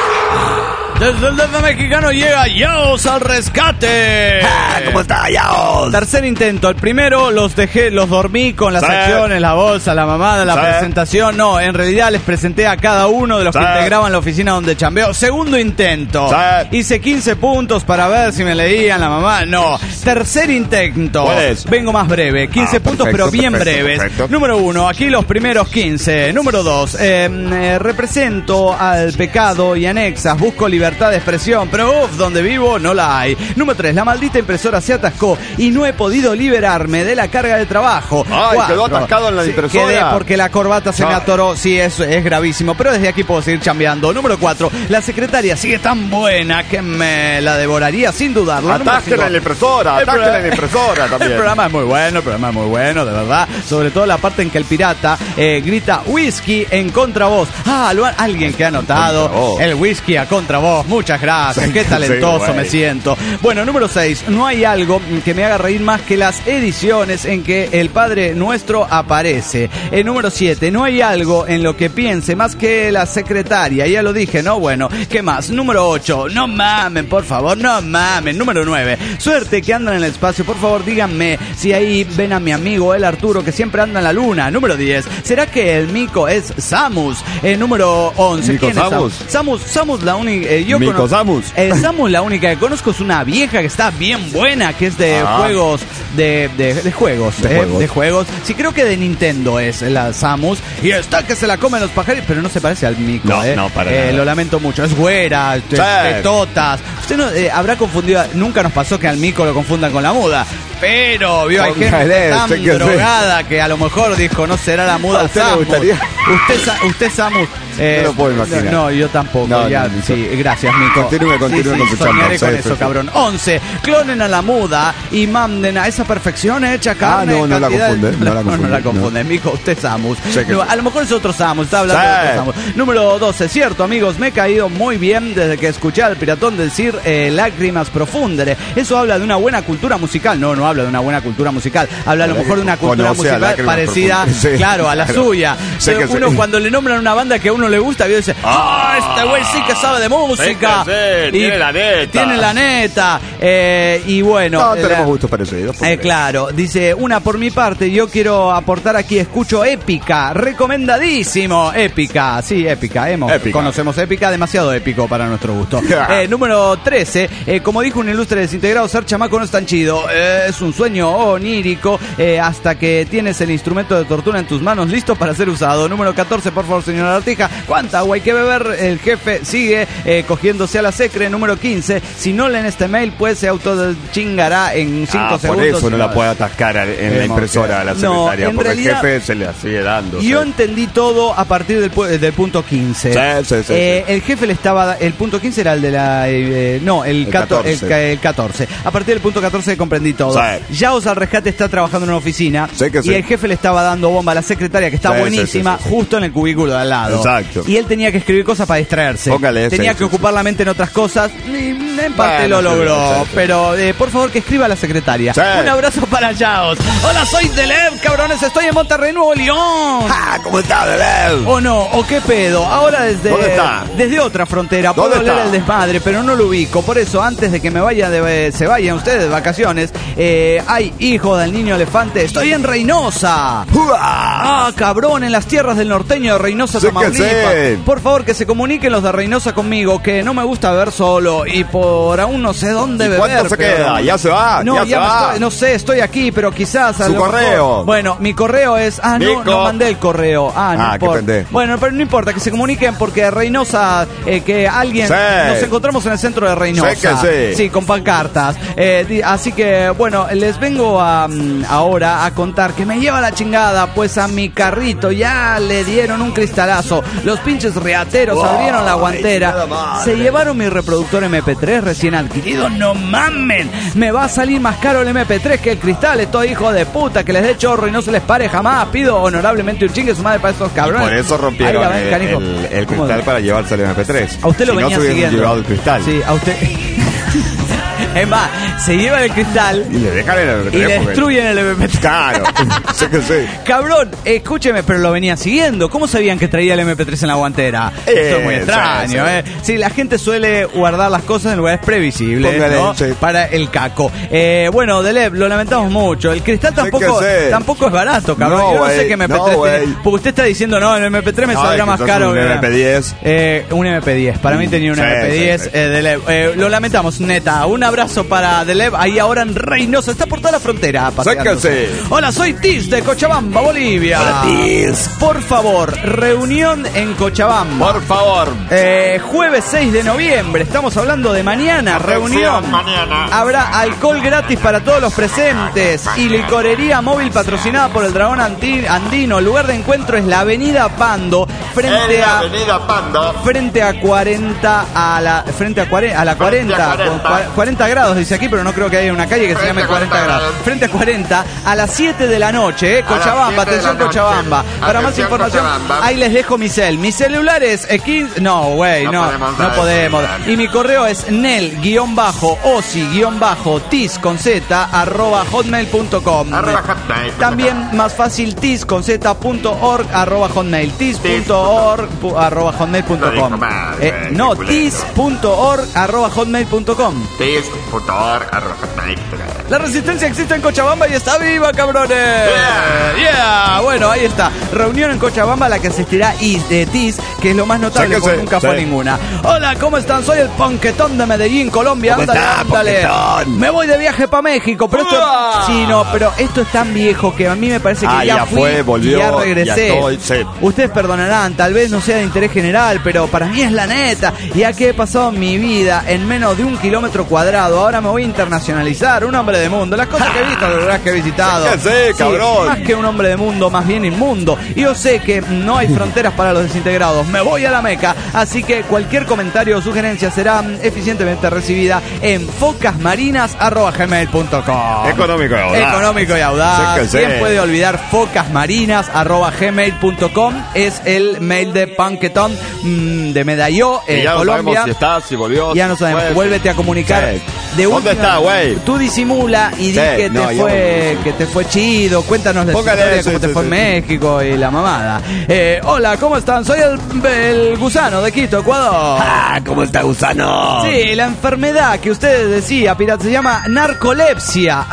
Desde el DF mexicano llega Yaos al rescate. ¿Cómo está, Yaos? Tercer intento. El primero los dormí con las acciones, la bolsa, la mamada, la presentación. No, en realidad les presenté a cada uno de los que integraban la oficina donde chambeo. Segundo intento. Hice 15 puntos para ver si me leían la mamá. No. Tercer intento. Vengo más breve. 15 puntos, pero bien breves. Perfecto. Número 1, aquí los primeros 15. Número 2, represento al pecado y anexas. Busco libertad de expresión, pero donde vivo no la hay. Número 3, la maldita impresora se atascó y no he podido liberarme de la carga de trabajo. 4, quedó atascado en la impresora. Quedé porque la corbata se me atoró. Sí, eso es gravísimo, pero desde aquí puedo seguir chambeando. Número 4, la secretaria sigue tan buena que me la devoraría sin dudarlo. Atáquenla en la impresora, atáquenla en la impresora también. El programa es muy bueno, de verdad. Sobre todo la parte en que el pirata grita whisky en contravoz. Alguien que ha notado el whisky a contravoz. Muchas gracias, qué talentoso me siento. Bueno, número 6, no hay algo que me haga reír más que las ediciones en que el Padre Nuestro aparece. Número 7, no hay algo en lo que piense más que la secretaria. Ya lo dije, ¿no? Bueno, ¿qué más? Número 8, no mamen, por favor, no mamen. Número 9, suerte que andan en el espacio. Por favor, díganme si ahí ven a mi amigo el Arturo, que siempre anda en la luna. Número 10, ¿será que el mico es Samus? Número 11, ¿quién es Samus? Samus, la única... Samus, la única que conozco es una vieja que está bien buena, que es de juegos, de juegos. Sí, creo que de Nintendo es la Samus, y está que se la comen los pajares, pero no se parece al mico. No, para nada. Lo lamento mucho, es güera, totas. Usted no habrá confundido, nunca nos pasó que al mico lo confundan con la muda, pero vio, hay gente tan drogada que a lo mejor dijo, no será la muda Samus. Usted Samus. No lo puedo imaginar. No, yo tampoco. Sí, gracias, mico. Continúe con su soñaré con eso, cabrón. 11, clonen a la muda y manden a esa perfección hecha carne. No la confunde. Mico, usted Samus. A lo mejor es otro Samus, está hablando de otro Samus. Número 12, cierto, amigos, me he caído muy bien desde que escuché al piratón decir lágrimas profundere. Eso habla de una buena cultura musical. No habla de una buena cultura musical. Habla a lo mejor de una cultura musical parecida, claro, a la suya. Uno cuando le nombran una banda que a uno le gusta, dice, este güey sí que sabe de música. Tiene la neta. Y bueno. Tenemos gustos parecidos. Claro, dice, una por mi parte, yo quiero aportar aquí, escucho Épica, recomendadísimo. Épica. Conocemos Épica, demasiado épico para nuestro gusto. Número 13, como dijo un ilustre desintegrado, ser chamaco no es tan chido, es un sueño onírico hasta que tienes el instrumento de tortura en tus manos listo para ser usado. Número 14, por favor, señora Artija, ¿cuánta agua hay que beber? El jefe sigue cogiéndose a la secre. Número 15, si no leen este mail, pues se autochingará en 5 segundos. Por eso no la puede atascar en la impresora a la secretaria, porque realidad, el jefe se le sigue dando. Yo entendí todo a partir del punto 15. Sí. El jefe le estaba... El punto 15 era el de la No, el 14. A partir del punto 14 comprendí todo. Sí. Yaos al rescate está trabajando en una oficina y el jefe le estaba dando bomba a la secretaria, que está buenísima, justo en el cubículo de al lado. Exacto. Y él tenía que escribir cosas para distraerse. Tenía que ocupar la mente en otras cosas. Y en parte lo logró. Pero por favor que escriba a la secretaria. Un abrazo para Yaos. Hola, soy Delev, cabrones. Estoy en Monterrey, Nuevo León. ¿Cómo está, Delev? ¿O no? ¿O qué pedo? Ahora desde otra frontera puedo leer el desmadre, pero no lo ubico. Por eso, antes de que se vayan ustedes de vacaciones, hay hijo del niño elefante. Estoy en Reynosa. Cabrón, en las tierras del norteño de Reynosa, Tamaulipas. Por favor, que se comuniquen los de Reynosa conmigo, que no me gusta beber solo y por aún no sé dónde beber. ¿Cuánto se queda? ¿Ya se va? No, no sé, estoy aquí, pero quizás su correo. Mejor. Bueno, mi correo es... no mandé el correo. No importa. Bueno, pero no importa, que se comuniquen porque Reynosa, que alguien... Nos encontramos en el centro de Reynosa. Sí, con pancartas. Así que, bueno, les vengo ahora a contar que me lleva la chingada, pues a mi carrito ya le dieron un cristalazo. Los pinches reateros abrieron la guantera. Se llevaron mi reproductor MP3 recién adquirido. ¡No mamen! Me va a salir más caro el MP3 que el cristal. Estoy hijo de puta, que les dé chorro y no se les pare jamás. Pido honorablemente un chingue su madre para esos cabrones. Y por eso rompieron el cristal para llevarse el MP3. A usted lo venía siguiendo. Llevado el cristal. Sí, a usted... Es más, se llevan el cristal y le dejan el MP3 y destruyen el MP3. Claro, sé que sí. Cabrón, escúcheme, pero lo venía siguiendo. ¿Cómo sabían que traía el MP3 en la guantera? Esto es muy extraño, Sí, la gente suele guardar las cosas en lugares previsibles, ¿no? Para el caco. Bueno, Delev, lo lamentamos mucho. El cristal tampoco es barato, cabrón. Yo no sé qué MP3 tiene. Porque usted está diciendo, no, el MP3 me saldrá más caro un MP10. Un MP10. Para mí tenía un MP10. Delev, lo lamentamos, neta. Un abrazo para Delev, ahí ahora en Reynosa, está por toda la frontera. Sáquense. Hola, soy Tis de Cochabamba, Bolivia. Hola, Tis. Por favor, reunión en Cochabamba. Por favor. Jueves 6 de noviembre, estamos hablando de mañana. Reunión. Mañana. Habrá alcohol gratis para todos los presentes y licorería móvil patrocinada por el Dragón Andino. El lugar de encuentro es la Avenida Pando, frente a 40 a la 40 grados, dice aquí, pero no creo que haya una calle que se llame 40 grados. Frente a 40 a las 7 de la noche, Cochabamba, atención Cochabamba. Para más información, ahí les dejo mi cel. Mi celular es 15... No, güey, no podemos. Y mi correo es nel-osi-tis@hotmail.com. También más fácil, tis.org @hotmail. tis.org @hotmail.com. No, tis.org @hotmail.com. La resistencia existe en Cochabamba y está viva, cabrones. Yeah. Bueno, ahí está. Reunión en Cochabamba, la que asistirá TIS, que es lo más notable porque nunca fue ninguna. Hola, ¿cómo están? Soy el Ponquetón de Medellín, Colombia. Ándale. Me voy de viaje para México, pero esto es tan viejo que a mí me parece que ya fui, volvió, y ya regresé. Ustedes perdonarán, tal vez no sea de interés general, pero para mí es la neta. Ya que he pasado mi vida en menos de 1 kilómetro cuadrado, ahora me voy a internacionalizar, un hombre de mundo. Las cosas que he visto, los lugares que he visitado. Cabrón. Más que un hombre de mundo, más bien inmundo. Y yo sé que no hay fronteras para los desintegrados. Me voy a la Meca, así que cualquier comentario o sugerencia será eficientemente recibida en focasmarinas@gmail.com. Económico y audaz. ¿Quién puede olvidar focasmarinas@gmail.com? Es el mail de Panquetón de Medalló, ya Colombia. No sabemos si está, si volvió. Ya no sabemos. Vuélvete a comunicar. ¿Dónde está, güey? Tú disimula y di que te fue chido. Cuéntanos la historia, cómo te fue en México y la mamada. Hola, ¿cómo están? Soy el Gusano de Quito, Ecuador. ¿Cómo está, Gusano? Sí, la enfermedad que usted decía, pirata, se llama narcolepsia.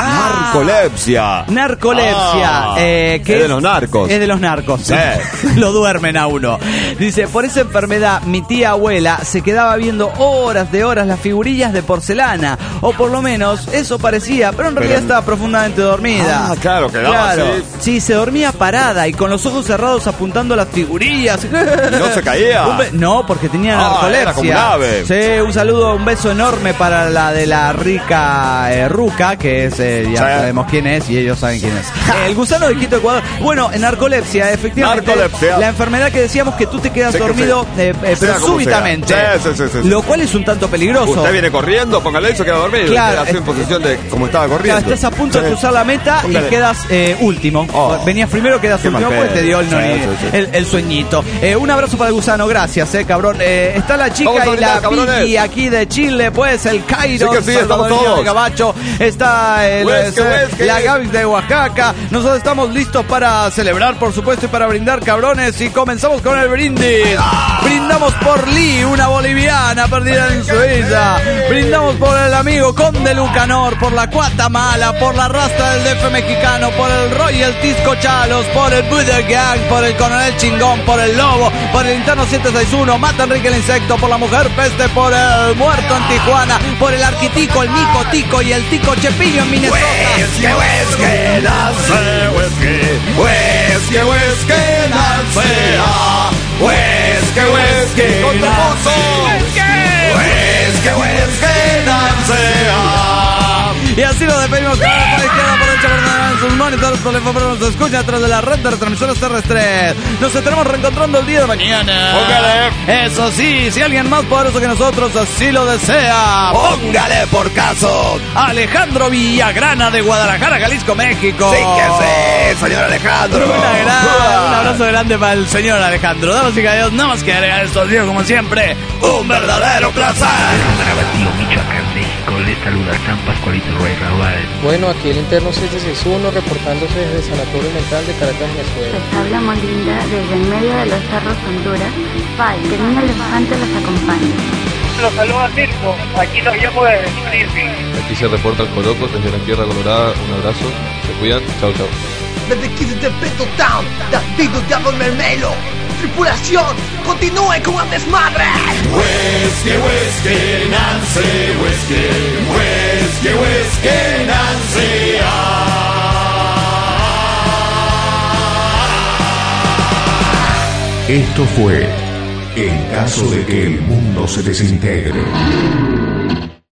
Narcolepsia. Que es de los narcos. Es de los narcos. Sí. Lo duermen a uno. Dice, por esa enfermedad, mi tía abuela se quedaba viendo horas de horas las figurillas de porcelana mañana. O por lo menos eso parecía, pero en realidad estaba profundamente dormida. Ah, claro, quedaba así. Sí, se dormía parada y con los ojos cerrados apuntando a las figurillas. ¿No se caía? No, porque tenía narcolepsia. Era como un ave. Sí, un saludo, un beso enorme para la de la rica Ruca, que es, ya sabemos quién es y ellos saben quién es. El gusano de Quito, Ecuador. Bueno, en narcolepsia, efectivamente. La enfermedad que decíamos que tú te quedas dormido, pero súbitamente. Sí. Lo cual es un tanto peligroso. Usted viene corriendo, póngale y se queda dormido. Claro. Queda en posición de como estaba corriendo. Claro, estás a punto de cruzar la meta y quedas último. Venías primero, quedas último, pues te dio el sueñito. Un abrazo para el gusano, gracias, cabrón. Está la chica y la Vicky aquí de Chile, pues el Cairo, sí, estamos todos. De Gabacho, está la Gaby de Oaxaca. Nosotros estamos listos para celebrar, por supuesto, y para brindar, cabrones, y comenzamos con el brindis. Brindamos por Lee, una boliviana perdida en Suiza. Brindamos por el amigo Conde Lucanor, por la Cuatamala, por la Rasta del DF mexicano, por el Royal Tisco Chalos, por el Buddha Gang, por el Coronel Chingón, por el Lobo, por el Interno 761, Mata Enrique el Insecto, por la Mujer Peste, por el Muerto en Tijuana, por el Arquitico, el Mico Tico y el Tico Chepillo en Minnesota. Whisky, nace, whisky, nace, whisky, con tu puso, whisky, nace. Y así lo despedimos por la izquierda, por derecha, por sus monitores, por el favor, nos escucha a través de la red de retransmisoras terrestres. Nos estaremos reencontrando el día de mañana. Póngale. Eso sí, si alguien más poderoso que nosotros así lo desea, póngale por caso. Alejandro Villagrana de Guadalajara, Jalisco, México. Sí que sí, señor Alejandro. Un abrazo grande para el señor Alejandro. Damas y caballeros, nada más que agregar estos días, como siempre, un verdadero placer. Michoacán, México, les saluda San Pascualito Rey Raúl. Bueno, aquí el Interno 761 reportándose desde el Sanatorio Mental de Caracas, Venezuela. Les habla Molinda desde en medio de los cerros Honduras. Pai, que el niño elefante los acompañe. Los saluda Mirko, aquí nos llamo de Springfield. Aquí se reporta el Coloco desde la Tierra Colorada. Un abrazo, se cuidan, chau chau. Desde aquí desde Beto Town, Davido Diablo Mermelo. Tripulación, continúe con el desmadre. Whisky, whisky, Nancy, whisky, whisky, whisky, Nancy. Esto fue En caso de que el mundo se desintegre.